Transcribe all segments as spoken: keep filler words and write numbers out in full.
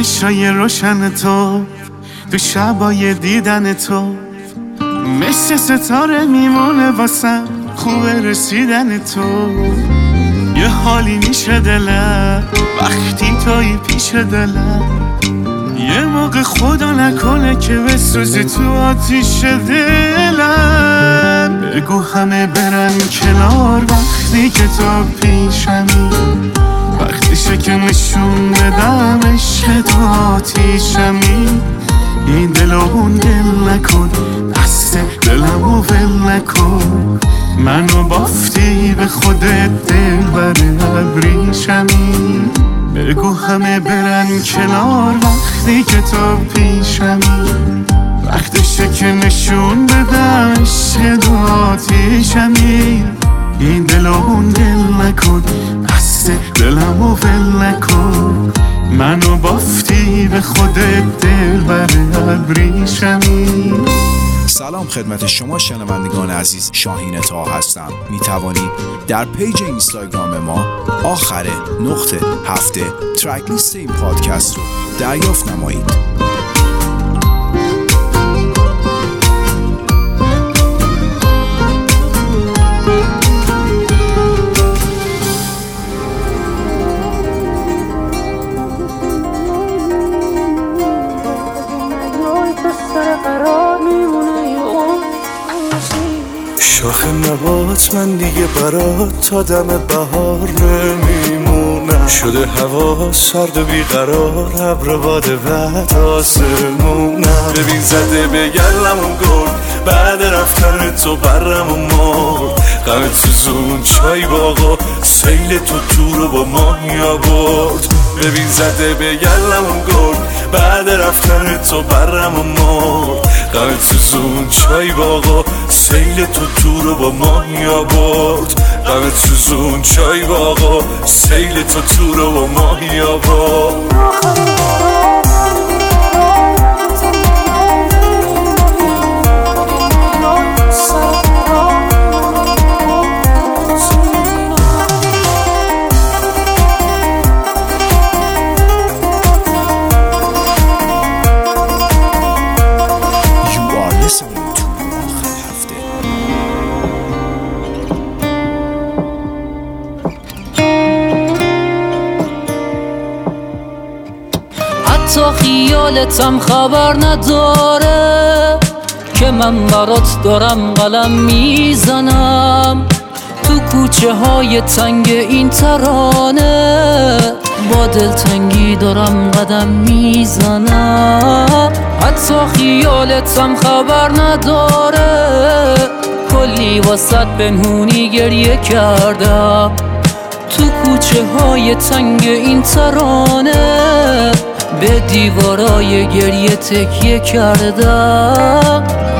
چشای روشن تو، تو شبای دیدن تو، مثل ستاره میمونه واسم خوبه رسیدن تو. یه حالی میشه دلم وقتی توی پیش دلم، یه موقع خدا نکنه که بسوزی تو آتیش دلم. بگو همه برن کنار وقتی که تو پیشمی، وقتیشه که نشون بدم عشق تو آتیشمی. این دل و اون دل نکن، دست دلم و ول نکن، منو بافتی به خودت دل بر ابریشمی. بگو همه برن کنار وقتی که تو پیشمی، وقتشه که نشون بدم عشق تو آتیشمی. این دل و اون دل نکن، دست دلم و ول نکن، منو بافتی به خودت دل بر ابریشمی. سلام خدمت شما شنوندگان عزیز، شاهین طه هستم. می توانید در پیج اینستاگرام ما آخر نقطه هفته ترک لیست این پادکست رو دریافت نمایید. شاخ نبات من دیگه برات تا دم بهار نمیمونم، شده هوا سرد و بیقرار، ابر باد بعد آسمونم. ببین زده به گلمون گل بعد رفتن تو برم و مرد، غم تو زون چای باغا سیل تو تو رو با ماهی آورد. ببین زده به گلمون گل بعد رفتن تو برم و مرد، غم تو زون چای باغا سیل تو تو رو با ماهی آورد. غم تو زون چای باغا سیل تو تو رو با ماهی آورد. تا خیالتم خبر نداره که من برات دارم قلم میزنم، تو کوچه های تنگ این ترانه با دلتنگی دارم قدم میزنم. حتی خیالتم خبر نداره کلی واسط پنهونی گریه کردم، تو کوچه های تنگ این ترانه به دیوارای گریه تکیه کردم.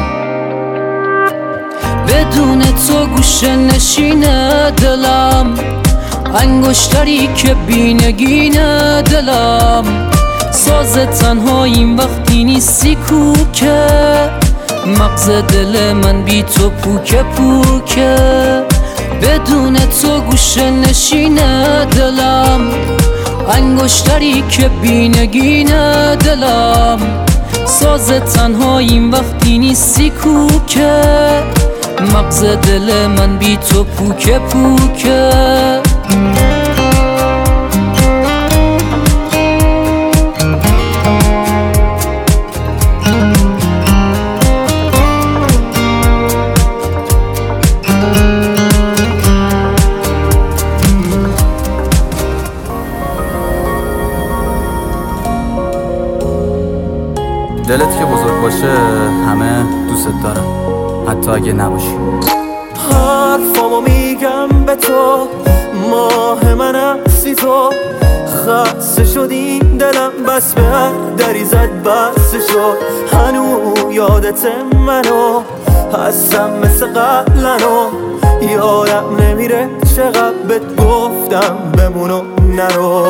بدون تو گوشه نشینه دلم، انگشتری که بینگینه دلم، ساز تنهاییم وقتی نیستی کوکه، مغز دل من بی تو پوکه پوکه. بدون تو گوشه نشینه دلم، انگشتری که بینگینه دلم، ساز تنهاییم وقتی نیستی کوکه، مغز دل من بی تو پوکه پوکه. دلت که بزرگ باشه همه دوست دارم، حتی اگه نباشی. حرفامو میگم به تو، ماه من هستی تو، خسته شدی دلم بس به هر دری زد بس شد. هنو یادت منو هستم مثل قبلنو، یادم نمیره چقدر بهت گفتم بمونو نرو.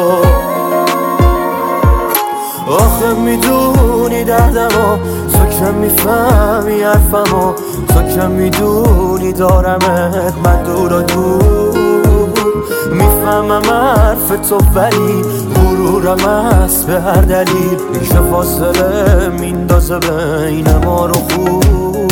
آخه میدونی دردمو، تو که میفهمی حرفمو، تو که میدونی دارمت من دور و دور. نمیفهمم حرف تو ولی غرورم هست به هر دلیل که فاصله میندازه بین ما رو خوب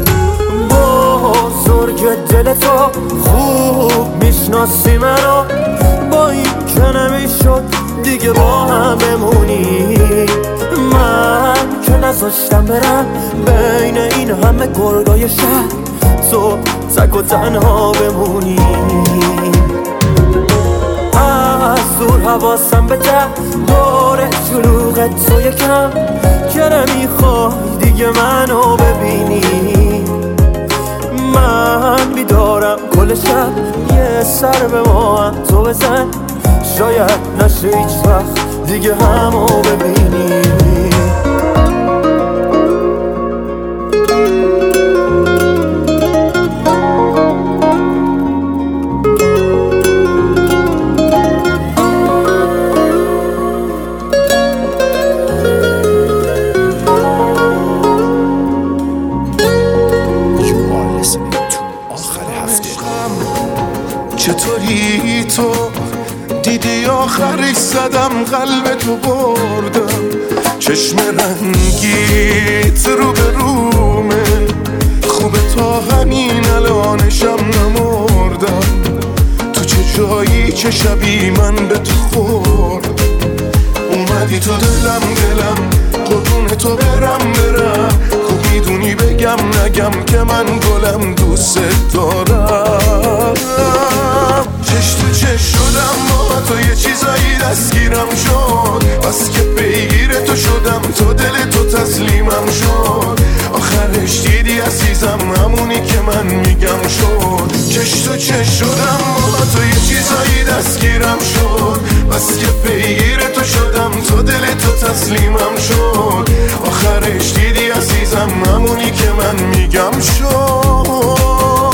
بزرگ دل تو خوب میشناسی منو با این که نمیشد دیگه با هم بمونی من که نذاشتم برم بین این همه گرگای شهر تو تک و تنها بمونی از دور حواسم به ده دور شلوغت تو یکم که نمیخوای دیگه منو ببینی من بیدارم کل شب یه سر به ما هم تو بزن شاید نشه هیچ وقت دیگه همو ببینی چطوری تو دیدی آخرش زدم قلب تو بردم چشم رنگیت رو به رومه خوبه تا همین الانشم نمردم تو چه جایی چه شبی من به تو خورد اومدی تو دلم دلم قربون تو برم برم خوب میدونی بگم نگم که من گلم دوست دارم چش تو چش شدم با تو یه چیزایی دستگیرم شد بس که پیگیر تو شدم تو دل تو تسلیمم شد آخرش دیدی عزیزم همونی که من میگم شد چش تو چش شدم با تو یه چیزایی دستگیرم شد بس که پیگیر تو شدم تو دل تو تسلیمم شد آخرش دیدی عزیزم همونی که من میگم شد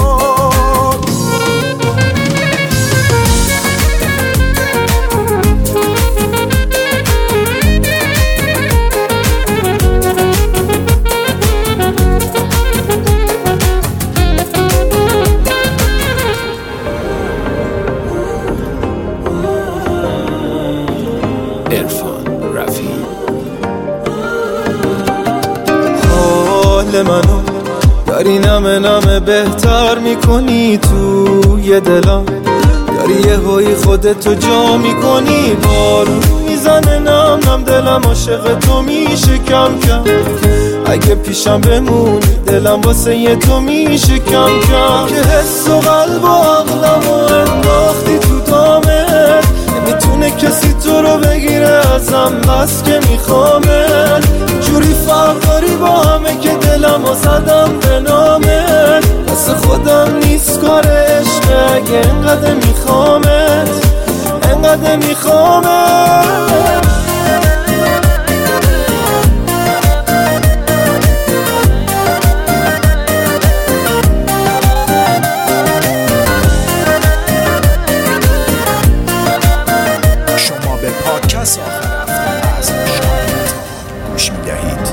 منو داری نمه نمه بهتر میکنی توی دلم داری یه هایی خودتو جا میکنی بارون میزنه نم نم دلم عاشق تو میشه کم کم اگه پیشم بمونی دلم واسه یه تو میشه کم کم که حس و قلب و عقلم و انداختی تو دامت نمیتونه کسی تو رو بگیره ازم بس که میخوامت جوری فرق داری با همه که دلم و زدم به نامت دست خودم نیست کار عشق اگه انقدر میخوامت انقدر میخوامت شما به پادکست آخر هفته از شاهینه تا گوش میدهید.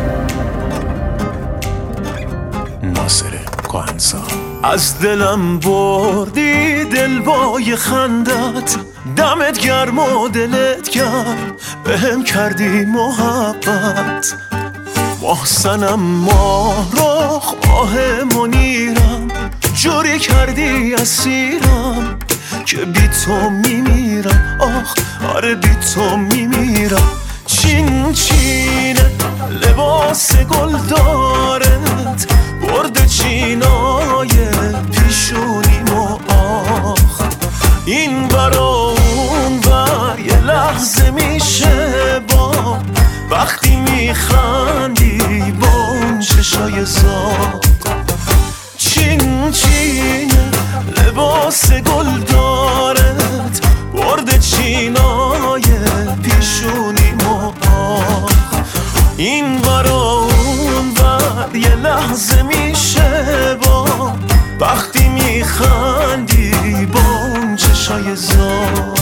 ناصر کهنسال از دلم بردی دل بای خندت دمت گرم و دلت گرم بهم کردی محبت محسنم ماه رخ ماه منیرم جوری کردی اسیرم که بی تو میمیرم آخ آره بی تو میمیرم چین چینه لباس گل دارت برد چینای پیشونیم و آخ این برا اون بر یه لحظه میشه با وقتی میخندی با اون چشای زاد چین چینه لباس گل دارت برد چینای پیشونیم و آخ این برا اون بر یه لحظه میشه با وقتی میخندی با اون چشای زاد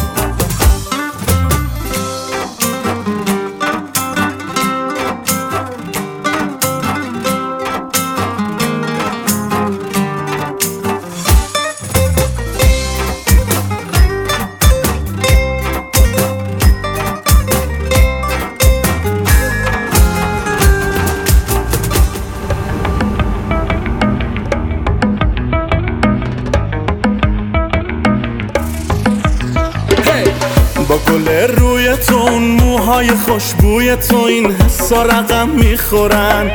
با گل روی تو اون موهای خوشبوی تو این حسا رقم میخورن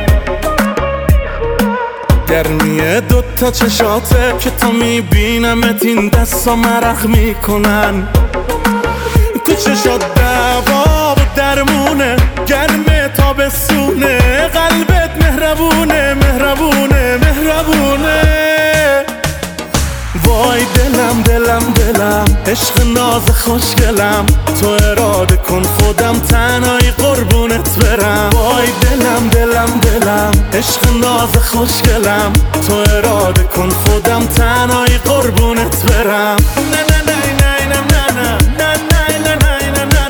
گرمیه دوتا چشاته که تا میبینمت این دستا مرخ میکنن تو چشات دوا و درمونه گرمه تابستونه قلبت مهربونه مهربونه مهربونه وای دلم دلم دلم عشق ناز خوشگلم تو اراده کن خودم تنهایی قربونت برم وای دلم دلم دلم عشق ناز خوشگلم تو اراده کن خودم تنهایی قربونت برم نه نه نه نه نه نه نه نه نه نه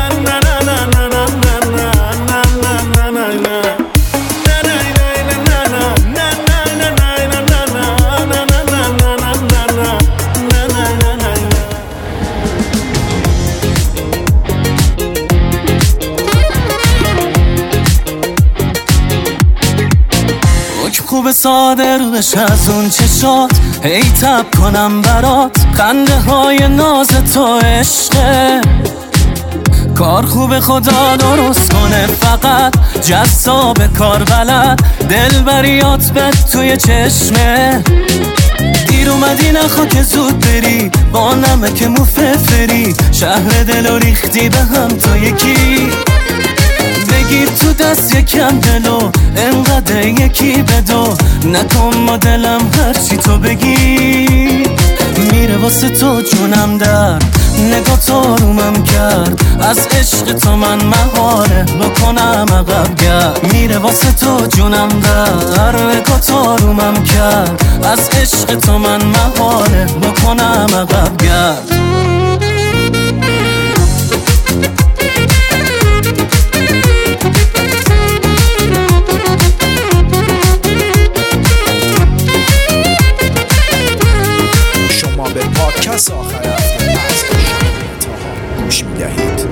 خوب ساده رو بش از اون چشات هی تب کنم برات خنده های ناز تو عشقه کار خوب خدا درست کنه فقط جذاب کار بلد دلبریات بد توی چشمه دیر اومدی نخوا که زود بری با نمک مففری شهر دل و ریختی به هم تو یکی بگیر تو دست یکم دلو انقدر یکی بدو نکن ما دلم هرچی تو بگی میره واسه تو جونم در نگاه تو رومم کرد از عشق تو من مهاره بکنم عقب گرد میره واسه تو جونم در نگاه تو رومم کرد از عشق تو من مهاره بکنم عقب گرد به پادکست آخر هفته از شاهین طاها گوش می‌دهید.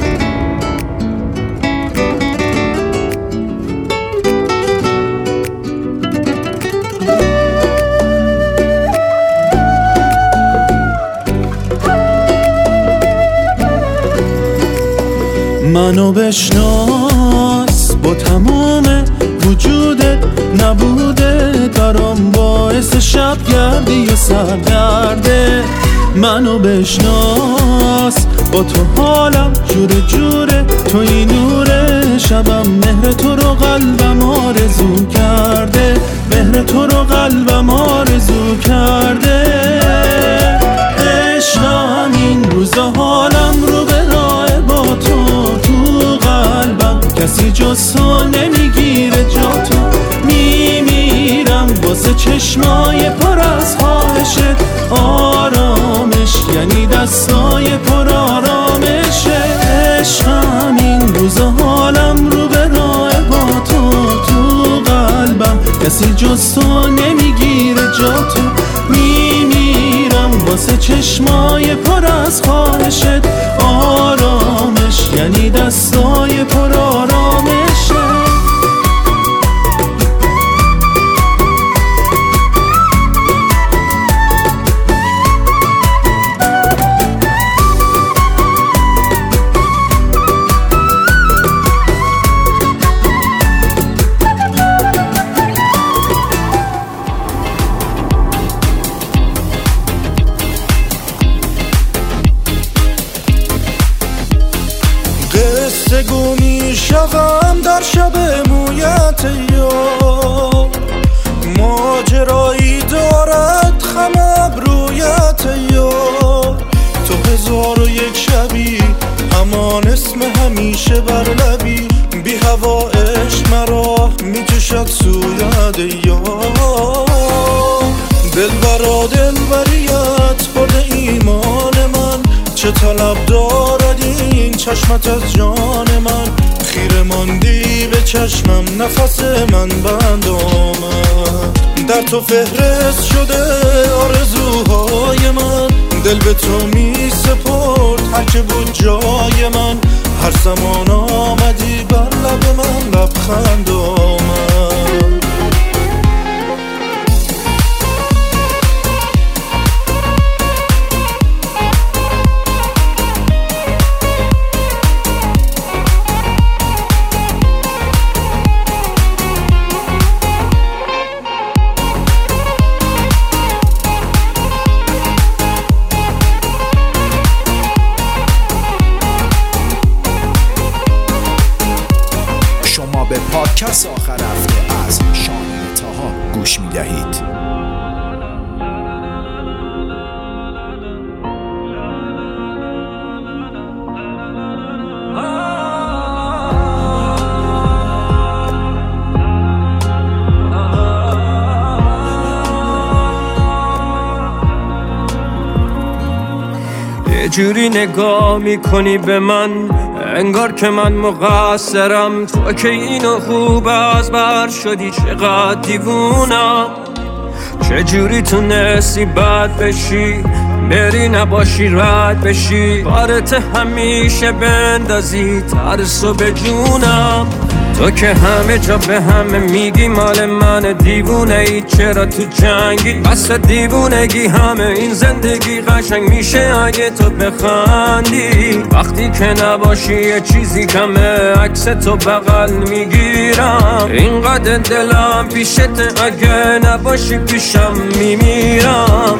منو بشناس با تمام وجودت نبوده برام باعث شب گردی و سرگرده منو بشناس با تو حالم جوره جوره تو این نوره شبم مهر تو رو قلبم آرزو کرده مهر تو رو قلبم آرزو کرده عشقم این روزا حالم رو به راه با تو تو قلبم کسی جز تو نمیگیره جا تو میمیرم واسه چشمای پر از خواهشت آرامش یعنی دستای پر آرامشه عشقم این روزا حالم رو به راه با تو تو قلبم کسی جز تو نمیگیره جا تو میمیرم واسه چشمای پر از خواهشت آرامش یعنی دستای پر آرامشه گو می شوم در شب مویت یار ماجرایی دارد خم ابرویت یار تو هزار و یک شبی همان اسم همیشه بر لبی بی هوا عشق مرا می کشد سویت یار دل برا دل بریت برد ایمان من چه طلب دارد این چشمت از جان من خیره ماندی به چشمم نفس من بند آمد در تو فهرست شده آرزوهای من دل به تو می سپرد هر که بود جای من هر زمان آمدی بر لب من لبخند آمد پادکست آخر هفته از شاهین طاها گوش میدهید. یه جوری نگاه میکنی به من انگار که من مقصرم، تو که اینو خوب از بر شدی، چقدر دیوونم. چه جوری تونستی بد بشی، بری نباشی رد بشی، کارت همیشه بندازی ترسو به جونم. تو که همه جا به همه میگی مال من دیوونه ای، چرا تو جنگی؟ بس دیوونگی همه این زندگی قشنگ میشه اگه تو بخندی. وقتی که نباشی یه چیزی کمه، عکس تو بغل میگیرم. اینقدر دلم پیشت اگه نباشی پیشم میمیرم.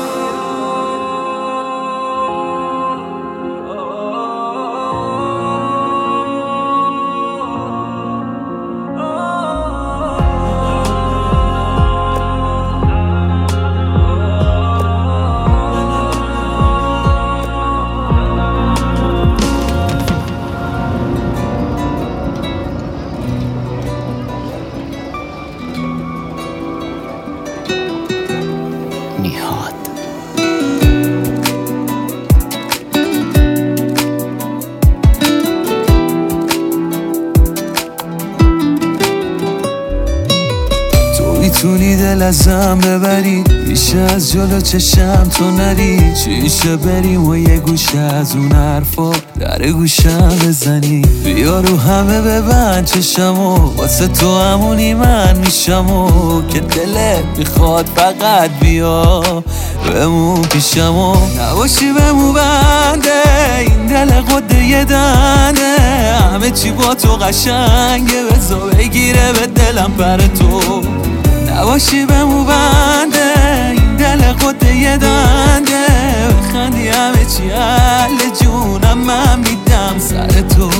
میتونی دل ازم ببری، بیش از جلو چشم تو نری، چیشه بریم و یه گوشه از اون حرفا در گوشم بزنی. بیا رو همه ببند چشمو، واسه تو همونی من میشمو، که دلت میخواد فقط بیا بمون پیشمو. نباشی بمون بنده این دل قده یه دنده، همه چی با تو قشنگه، بزا بگیره به دلم پر تو. نباشی بمون بنده این دل قده یه دنده، بخندی همه چی حل جونم من میدم سر تو.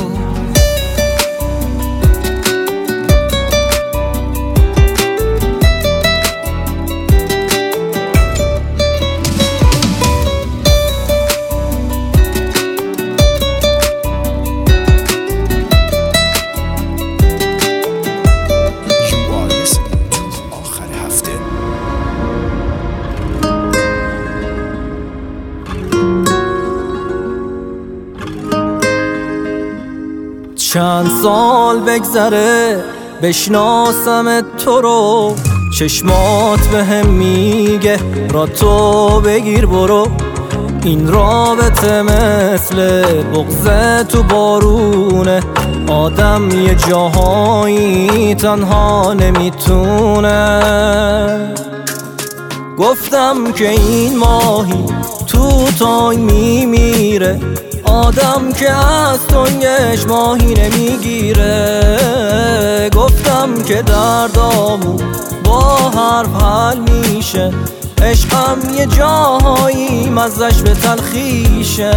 چند سال بگذره بشناسم تو رو، چشمات به هم میگه را تو بگیر برو. این رابطه مثل بغض تو بارونه، آدم یه جاهایی تنها نمیتونه. گفتم که این ماهی تو تای میمیره، آدم که از تنگش ماهی نمیگیره. گفتم که دردامو با حرف حل میشه، عشقم یه جاهایی مزش به تلخیشه.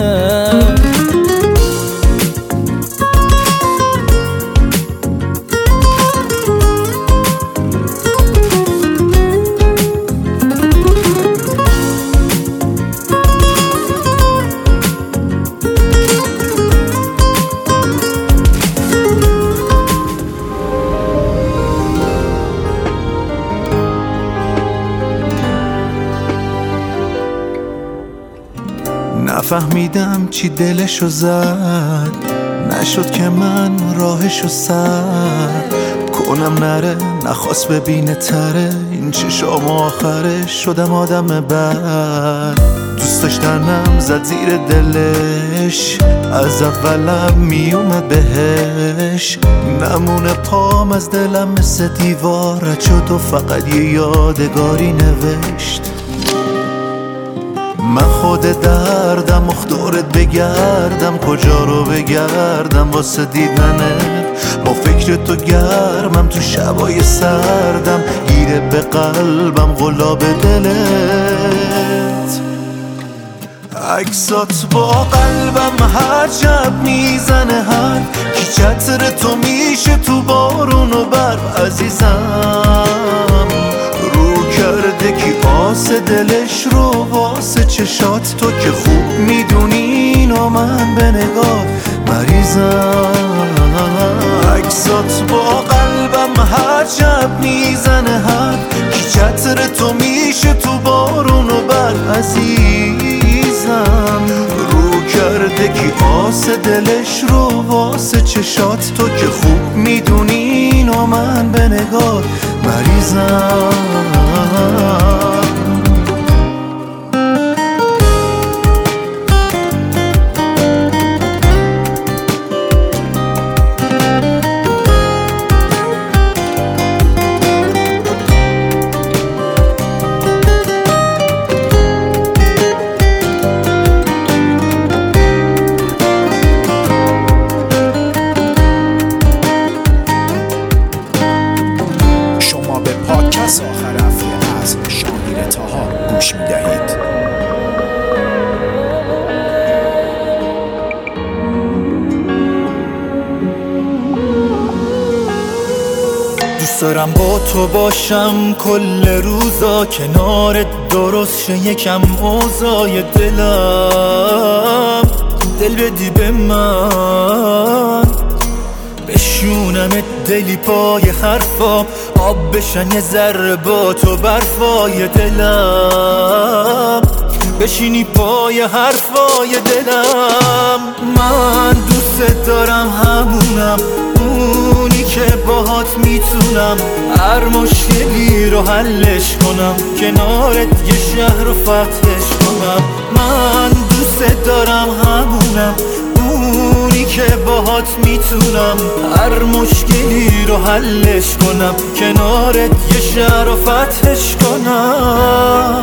نفهمیدم چی دلشو زد، نشد که من راهشو سر کنم نره، نخواست ببینه تره این چشام آخره. شدم آدم بد، دوست داشتنم زد زیر دلش، از اولم میومد بهش. نمونه پام از دلم مثل دیوار رد شد و فقط یه یادگاری نوشت. من خود دردم مختارت بگردم، کجا رو بگردم واسه دیدنت. با فکر تو گرمم تو شبای سردم، گیره به قلبم غلاب دلت. عکسات با قلبم هر جب میزنه، هر کی چتر تو میشه تو بارون و برف. عزیزم رو کرده کی آس دلش رو واسه چشات، تو که خوب میدونی اینو من به نگاه مریضم. عکسات با قلبم هر جب میزنه، هر کی چتر تو میشه تو بارون و برف. عزیزم رو کرده کی آس دلش رو واسه چشات، تو که خوب میدونی اینو من به نگاه مریضم. آخر هفته از شاهین طاها گوش میدهید. دوست دارم با تو باشم کل روزا، کنارت درست شه یکم اوضاع دلم. دل بدی به من بشونمت دلی پای حرفام، آب بشن یه ذره با تو برفای دلم، بشینی پای حرفای دلم. من دوست دارم همونم، اونی که باهات میتونم هر مشکلی رو حلش کنم، کنارت یه شهر رو فتحش کنم. من دوست دارم همونم، اونی که باهات میتونم هر مشکلی رو حلش کنم، کنارت یه شهر رو فتحش کنم.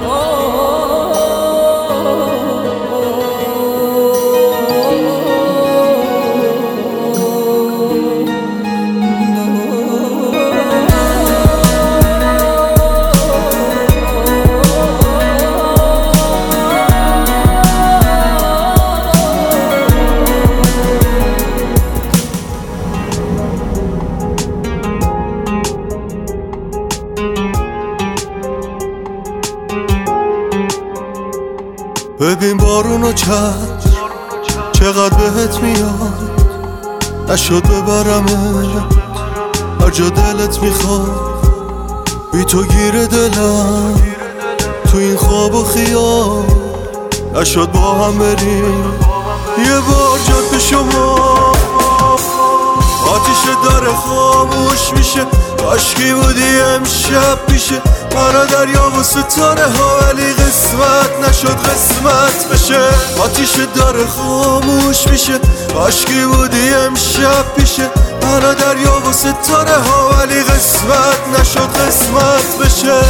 ببین بارونو چشم چقدر بهت میاد، نشد ببرمت هر جا دلت میخواد. بی تو گیر دلم تو این خواب و خیال، نشد با هم بریم یه بار جد به شما. آتیش داره خاموش میشه، عشقی بودی امشب پیشه مرا دریا و ستاره ها، ولی قسمت نشد قسمت بشه. آتیش داره خاموش میشه، عشقی بودی امشب پیشه مرا دریا و ستاره ها، ولی قسمت نشد قسمت بشه.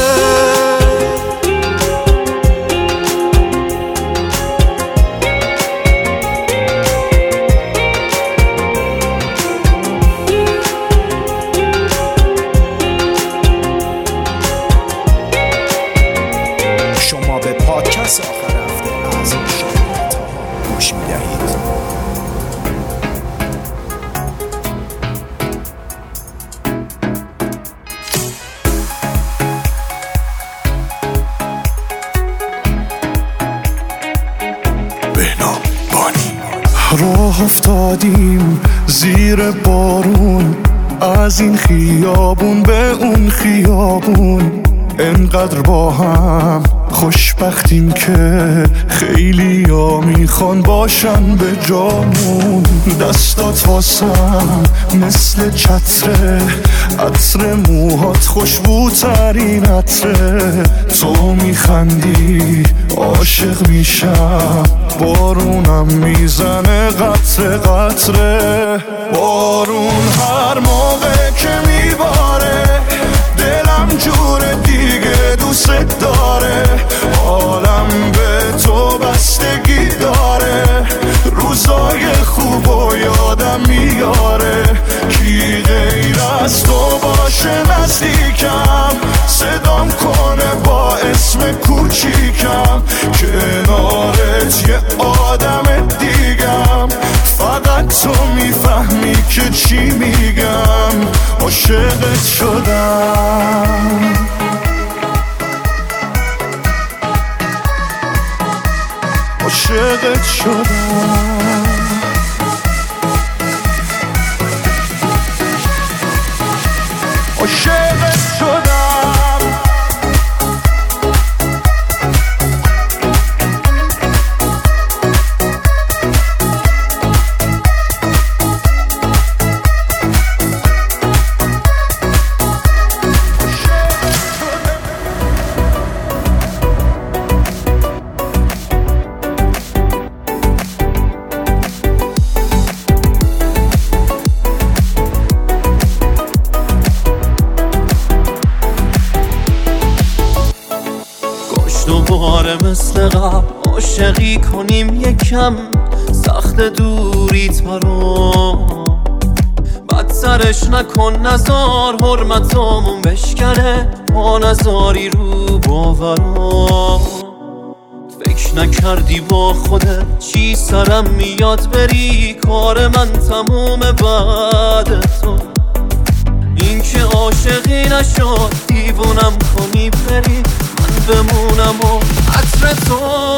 پادکست آخر هفته از شاهین طاها گوش میدهید. بهنام بانی. راه افتادیم زیر بارون، از این خیابون به اون خیابون، انقدر با هم خوشبختیم که خیلی ها میخوان باشن به جامون. دستات واسم مثل چتره، عطر موهات خوشبوترین عطره. تو میخندی عاشق میشم، بارونم میزنه قطره قطره. بارون هر موقع که میباره دلم جور دیگه دوست داره، حالم به تو بستگی داره، روزای خوب و یادم میاره. کی غیر از تو باشه نزدیکم، صدام کنه با اسم کوچیکم، کنار که چی میگم عاشقت شدم عاشقت شدم عاشقت شدم دوباره مثل قبل عاشقی کنیم یکم سخت دوریت برام بدترش نکن نزار حرمتامون بشکنه ما نزاری رو باورام فکر نکردی با خودت چی سرم میاد بری کار من تموم بعد تو این که عاشقی نشد دیوونم کنی بری بمونم و عطر تو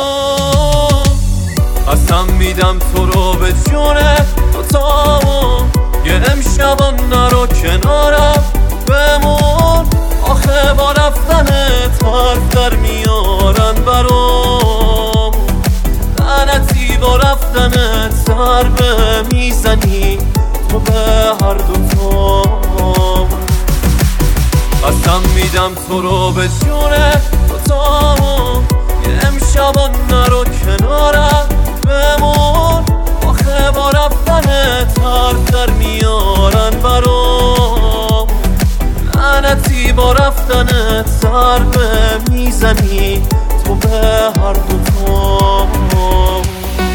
قسم میدم تو رو به جونه تو تامون یه امشبان نرو کنارم بمون آخه با رفتنت حرف در میارن برام لعنتی با رفتنت ضربه میزنی تو به هر دو تامون قسم میدم تو رو به جونه تامون یه امشبان نرو کنارم بمون آخه با رفتنت حرف در میارن برام لعنتی با رفتنت ضربه میزنی تو به هر دو تامون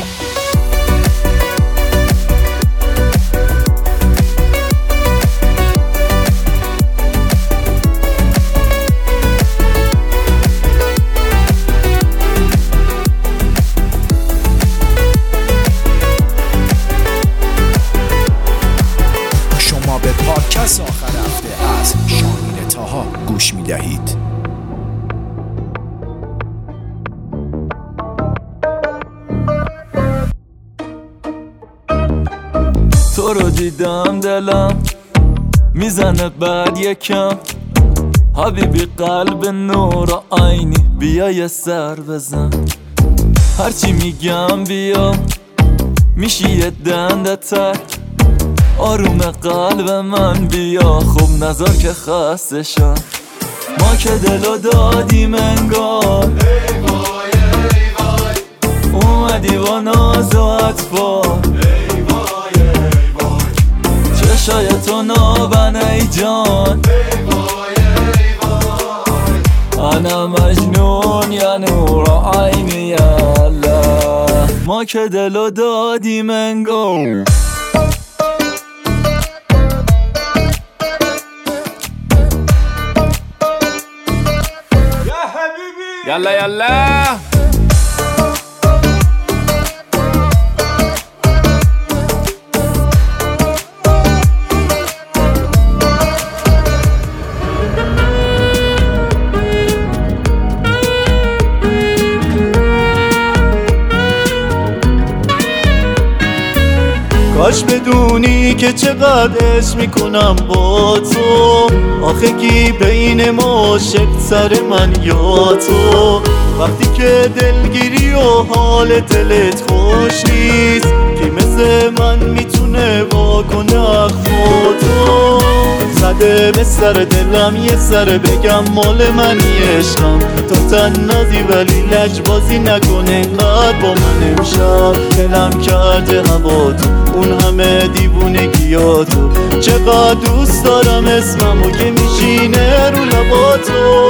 پادکست آخر هفته از شاهین طاها گوش می دهید. تو رو دیدم دلم میزنه بعد یکم حبیبی قلب نور آینی بیا یه سر بزن هرچی میگم بیا میشی یه دنده تر آروم قلب من بیا خوب نظر که خسته شد ما که دلو دادیم انگار ای وای ای وای اومدی با ناز و اطفال ای وای ای وای چشای تو نابن ای جان ای وای ای وای انا مجنون یا نور عینی الله ما که دلو دادیم انگار یلا یلا کاش بدونی که چقدر عشق میکنم با تو آخه کی بین ما عاشق سر من یا تو وقتی که دلگیری و حال دلت خوش نیست کی مثل من میتونه واکنه اخوا تو زده به سر دلم یه سر بگم مال منی عشقم تو تنازی ولی لجبازی نکنه اینقدر با من امشب دلم کرده هوا تو اون همه دیوونگیاتو چقدر دوست دارم اسممو که میشینه رو لباتو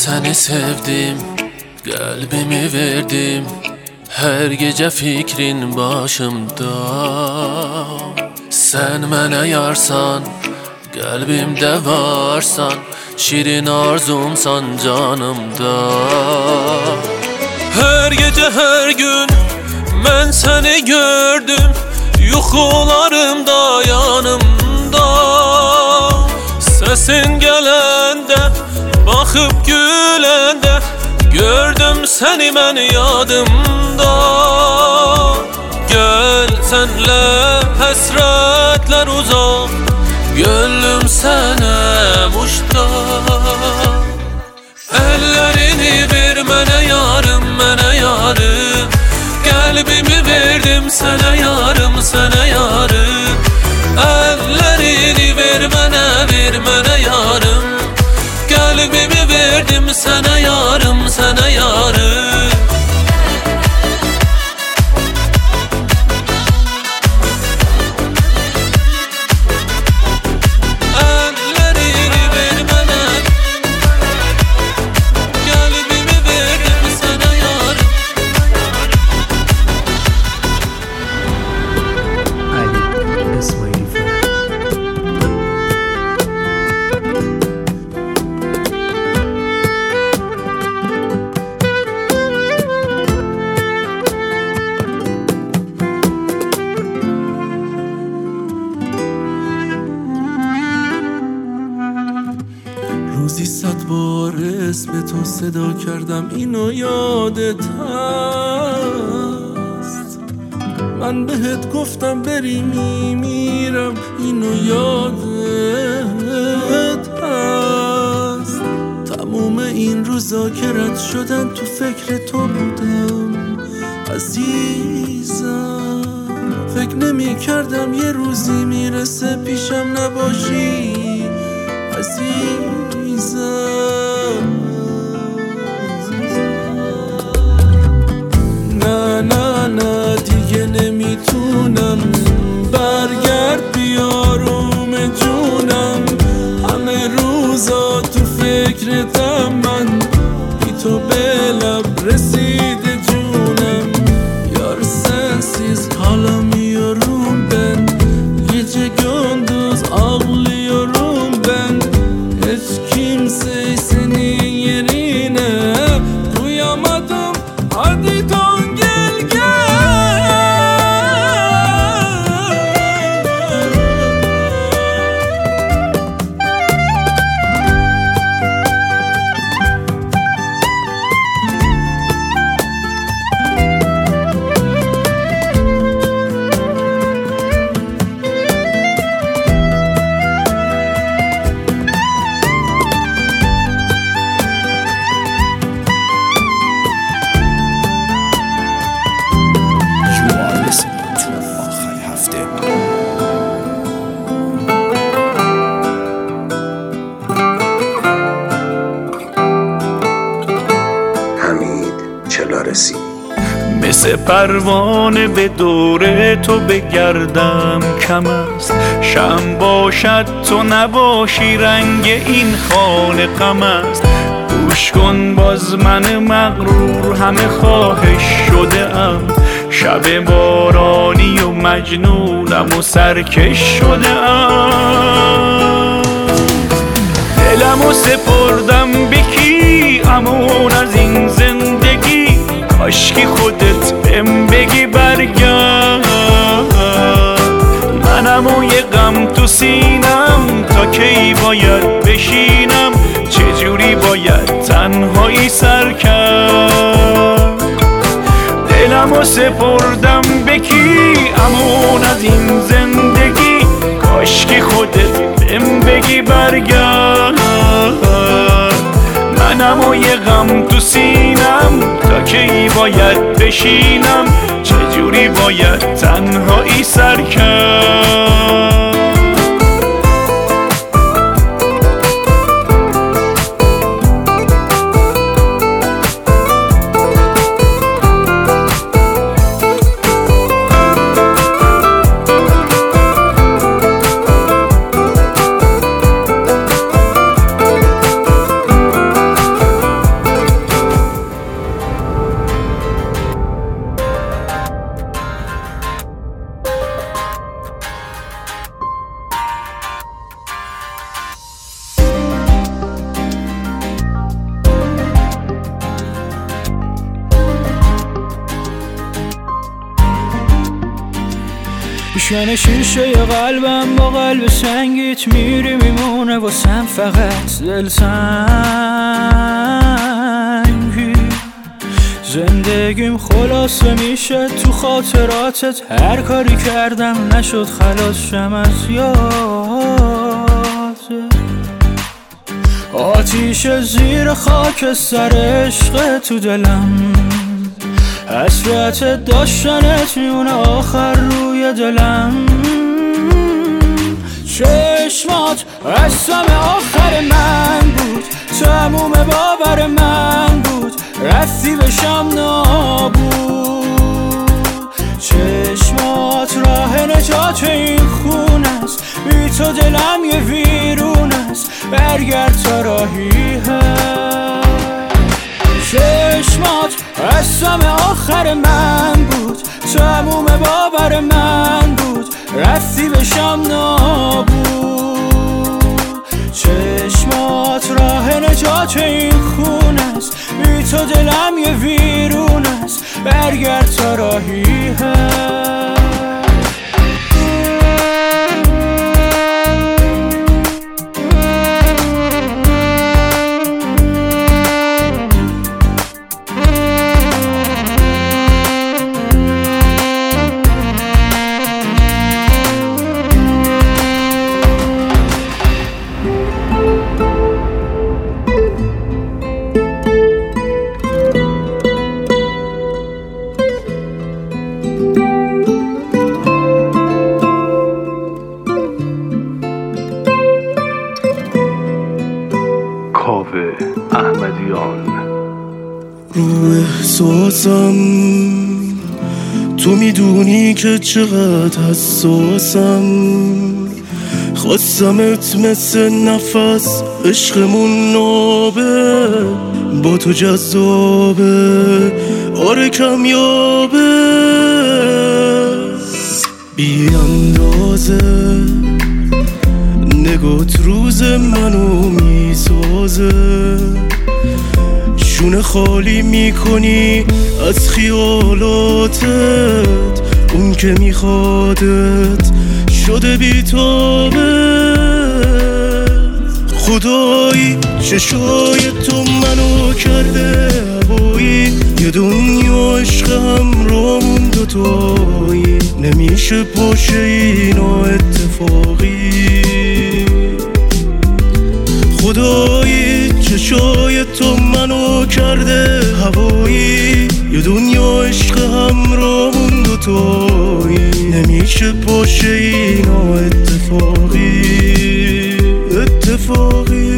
seni sevdim, kalbimi verdim. Her gece fikrin başımda. Sen mənə yarsan, kalbimde varsan, şirin arzumsan canımda. Her gece her gün ben seni gördüm, yuxularımda yanımda. Sesin gelende, bakıp gülende, gördüm seni ben yadımda. Gel senle hasretler uzak, gönlüm sana muştak. Ellerini ver mənə yarım, mənə yarım. Kalbimi verdim sana yarım, sana yarım. Ellerini ver mənə, ver mənə yarım. Kalbimi verdim sana yarım, sana yarım. روزی صد بار اسم تو صدا کردم، اینو یادت هست؟ من بهت گفتم بری میمیرم، اینو یادت هست؟ تموم این روزا که رد شدن تو فکر تو بودم عزیزم. فکر نمی کردم یه روزی میرسه پیشم نباشی عزیزم. نه نه نه دیگه نمیتونم، برگرد بیارم جونم. همه روزا تو فکرتم من، بی تو به لب رسیده جونم. Yar sensiz kalamıyorum ben, gece gündüz ağlıyorum ben. Hiç kimseyi senin yerine duyamadım. Hadi dön gel gel. مثل پروانه به دور تو بگردم کم است، شم باشد تو نباشی رنگ این خانه غم است. گوش کن باز من مغرور همه خواهش شده ام، شب بارانی و مجنونم و سرکش شده ام. دلمو سپردم به کی امون از این زندگی، کاشکی خودت بهم بگی برگرد. منم و یه غم تو سینم، تا کی باید بشینم، چجوری باید تنهایی سر کرد. دلمو سپردم به کی امون از این زندگی، کاشکی خودت بهم بگی برگرد. منم و یه غم تو سینم، تا کی باید بشینم، چجوری باید تنهایی سر کرد. روشن شیشه قلبم با قلب سنگیت میری میمونه واسم فقط دل سنگی. زندگیم خلاصه میشه تو خاطراتت، هر کاری کردم نشد خلاص شم از یادت. آتیش زیر خاک سر عشق تو دلم، حسرت داشتنت میونه آخر روی دلم. چشمات قسم آخر من بود، تموم باور من بود، رفتی بشم نابود. چشمات راه نجات این خون است، بی تو دلم یه ویرون است، برگرد تا راهی هست. چشمات قسم آخر من بود، تموم باور من بود، رفتی بشم نابود. چشمات راه نجات این خون است، بی تو دلم یه ویرون است، برگرد تا راهی هست. احمدیان. رو احساسم تو میدونی که چقدر حساسم، خواستمت مثل نفس عشقمون نابه، با تو جذابه آره کمیابه. بی اندازه نگات روز منو میسازه، شونه خالی میکنی از خیالاتت، اون که میخوادت شده بیتابه. خدایی چشای تو منو کرده هوایی، یه دنیا عشق همراهمون دوتایی، نمیشه باشه اینا اتفاقی. خدایی چشای تو منو کرده هوایی، یه دنیا عشق همراهمون دوتایی، نمیشه باشه اینا اتفاقی اتفاقی.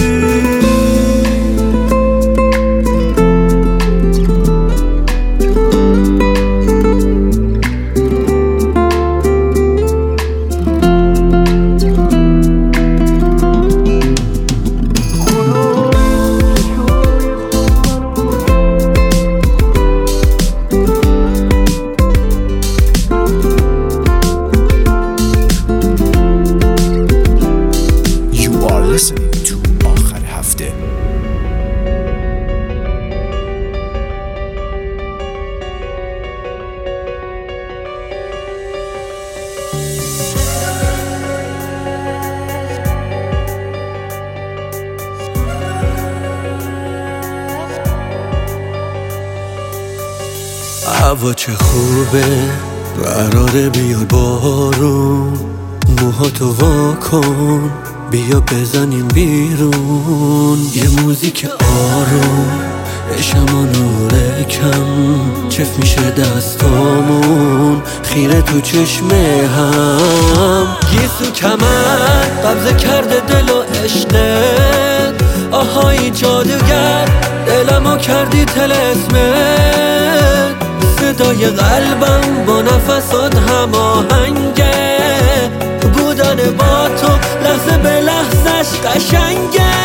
هوا چه خوبه قراره بیاد بارون، موهاتو واکن بیا بزنیم بیرون، یه موزیک آروم بشم و نور کم، چف میشه دستامون خیره تو چشمه هم. یه سو کمر قبضه کرده دل و عشقت، آهای جادوگر دلمو کردی طلسمت. صدای قلبم با نفسات هماهنگه، بودن با تو لحظه به لحظش قشنگه.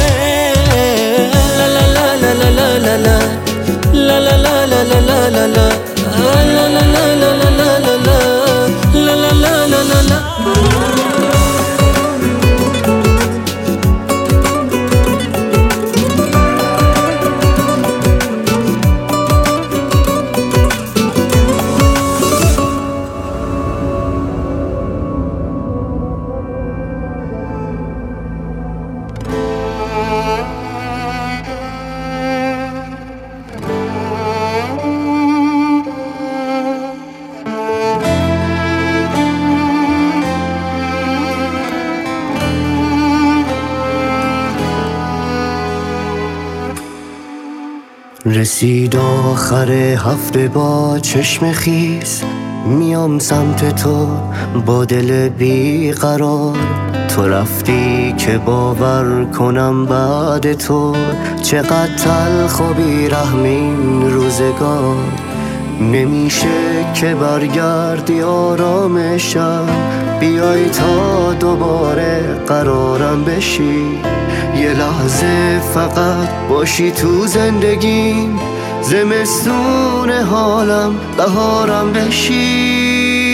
لا لا لا لا لا لا لا لا لا لا لا لا لا لا رسید آخر هفته با چشم خیس، میام سمت تو با دل بیقرار. تو رفتی که باور کنم بعد تو چقدر تلخ و بیرحم این روزگار. نمیشه که برگردی آرامشم، بیای تا دوباره قرارم بشی. یه لحظه فقط باشی تو زندگیم، زمستون حالم بهارم بشی.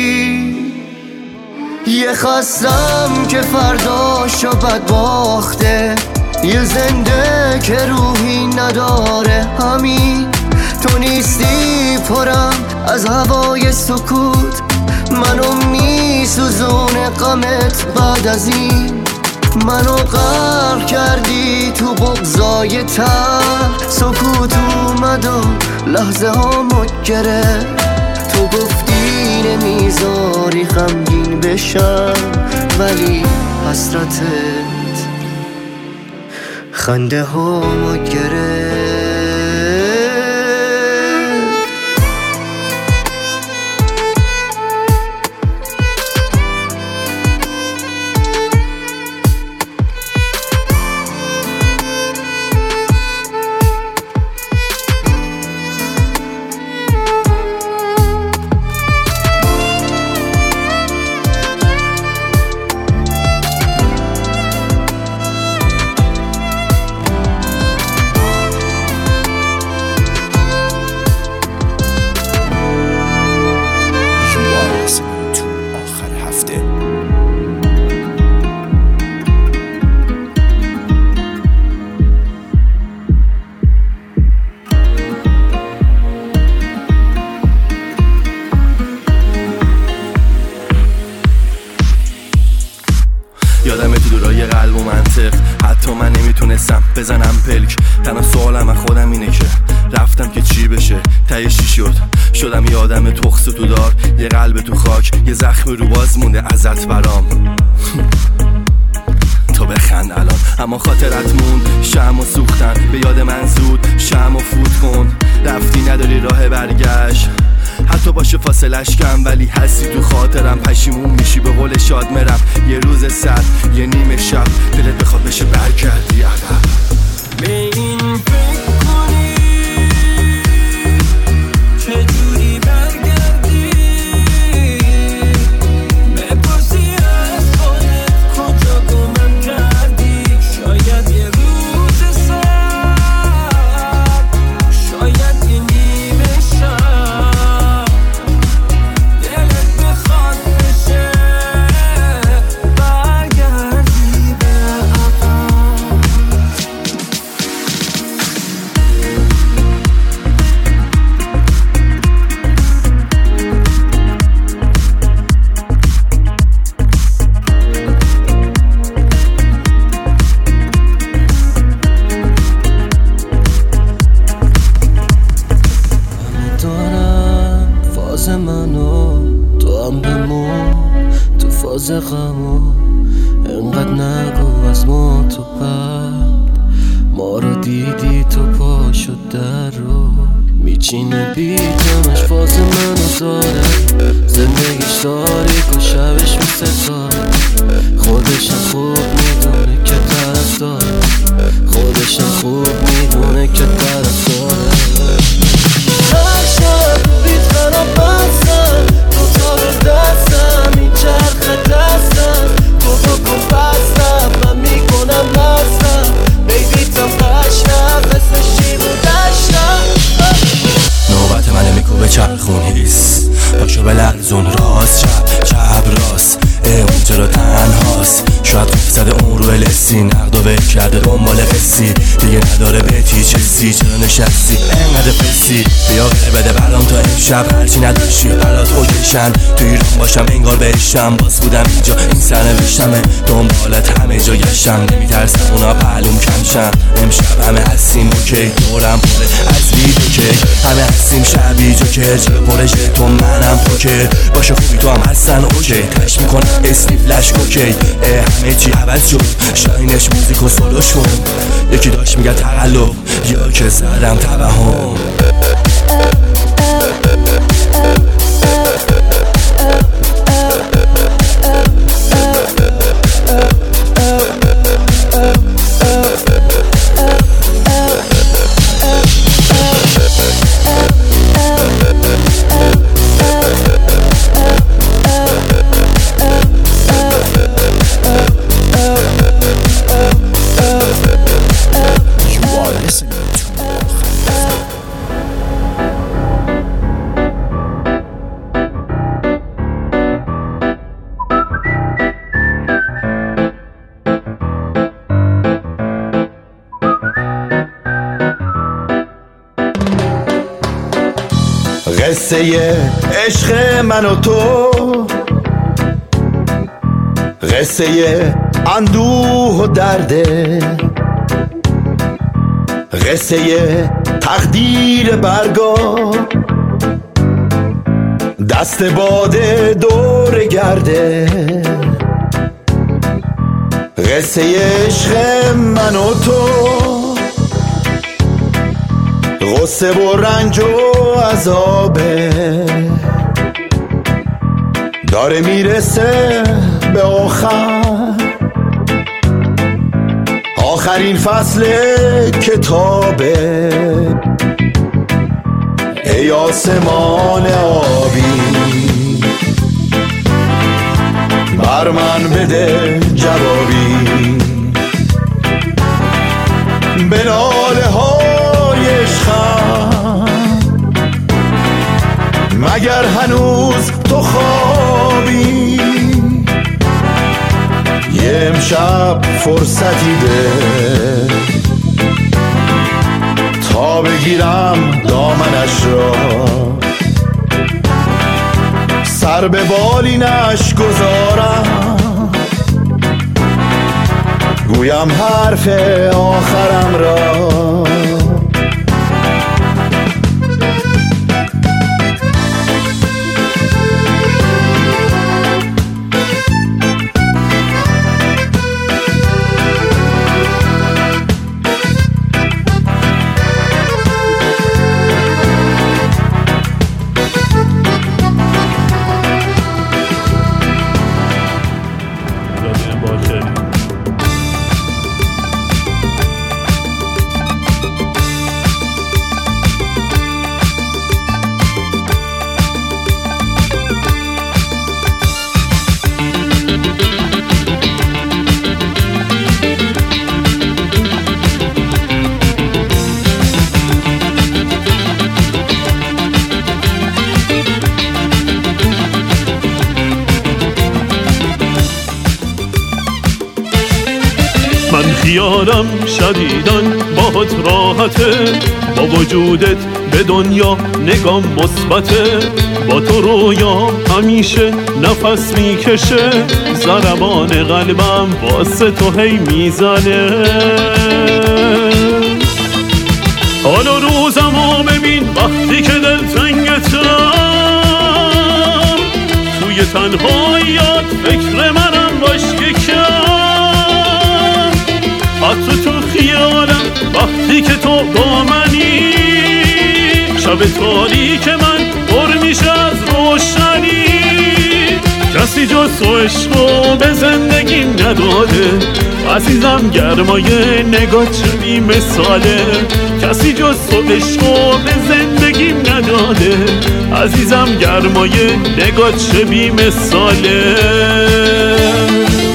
یه خستم که فرداشو بد باخته، یه زنده که روحی نداره همین. تو نیستی پرم از هوای سکوت، منو میسوزونه غمت بعد از این. منو غرق کردی تو بغضای تر، سکوت اومد و لحظه هامو گرفت. تو گفتی نمیذاری غمگین بشم، ولی حسرتت خنده هامو گرفت. یادم تو دورای قلب و منطق، حتی من نمیتونستم بزنم پلک. تنها سوالم از خودم اینه که رفتم که چی بشه، تهش چی شد. شدم یه آدم تخص تو دار، یه قلب تو خاک، یه زخم رو باز مونده ازت برام. تو بخند الان اما خاطرت موند، شم و سوختن به یاد من زود، شم و فوت کن. رفتی نداری راه برگشت، حتی باشه فاصلش کم، ولی هستی تو خاطرم. پشیمون میشی به قول شاد مرم، یه روز سر یه نیمه شب دلت بخواد بشه برگردی عقب. به این فکر کنی چجوری برگردی، بپرسی از خودت کجا گمم کردی. شاید یه روز سر، شاید یه نیمه شب دلت بخواد بشه برگردی به عقب. دارم فاز منو، تو هم بمون تو فاز غمو. انقدر نگو از ما تو بعد، ما رو دیدی تو پا شد در رو میچینه بیتمش. فاز منو داره، زندگیش تاریک و شبش میستاره. خودشم خوب میدونه که طرف داره، خودشم خوب میدونه که طرف داره. هر شب بیت خراب بستم، تو تا رو دستم میچرخه دستم. تو بکن بستم من میکنم بستم، بیبیتم قشنم مثل شیر و دشتم. نوبت منه میکوبه چرخون هیست، پاشو بلرزون راست چپ چپ راست. اون چرا تنهاست، شاید قفل زده اون رو لسی. نقد و ول کرده دنبال قصی، دیگه نداره بهتی چسی. چرا نشستی انقدر فسی، بیا غیر بده برام تا امشب. هرچی نداشتی برات اوکیشن، تو ایران باشم انگار بهشم. باز بودم اینجا این سرنوشتمه، دنبالت همه جا گشتم. نمیترسم اونا پهلوم کمشن، امشب همه هستیم اوکی. دورم پره از ویدیو که همه هستیم شبیه جوکر. جلو پرش تو منم پوکر، باشه خوبی تو هم هستن اوکی. تش میکنم اسنیف لش کوکی همه چی عوض شد شاینش موزیک و سولوش کن یکی داشت میگه تقلب یا که زدم توهم قصه عشق من و تو قصه اندوه و درده قصه تقدیر برگاه دست باده دور گرده قصه عشق من و تو غصه و رنج و عذابه داره میرسه به آخر آخرین فصل کتابه ای آسمان آبی بر من بده جوابی به ناله های عشقم مگر هنوز تو خوابی یه امشب فرصتی ده تا بگیرم دامنش را سر به بالینش گذارم گویم حرف آخرم را من خیالم شدیدن باهات راحته با وجودت به دنیا نگام مثبته با تو رویا همیشه نفس میکشه ضربان قلبم واسه تو هی میزنه حالا روزمو ببین وقتی که دلتنگتم توی تنهاییات فکر منم باش یکم حتی تو خیالم وقتی که تو با منی شب تاریک من پر میشه از روشنی کسی جز تو عشقو به زندگیم نداده عزیزم گرمای نگاه چه بی مثاله کسی جز تو عشقو به زندگیم نداده عزیزم گرمای نگاه چه بی مثاله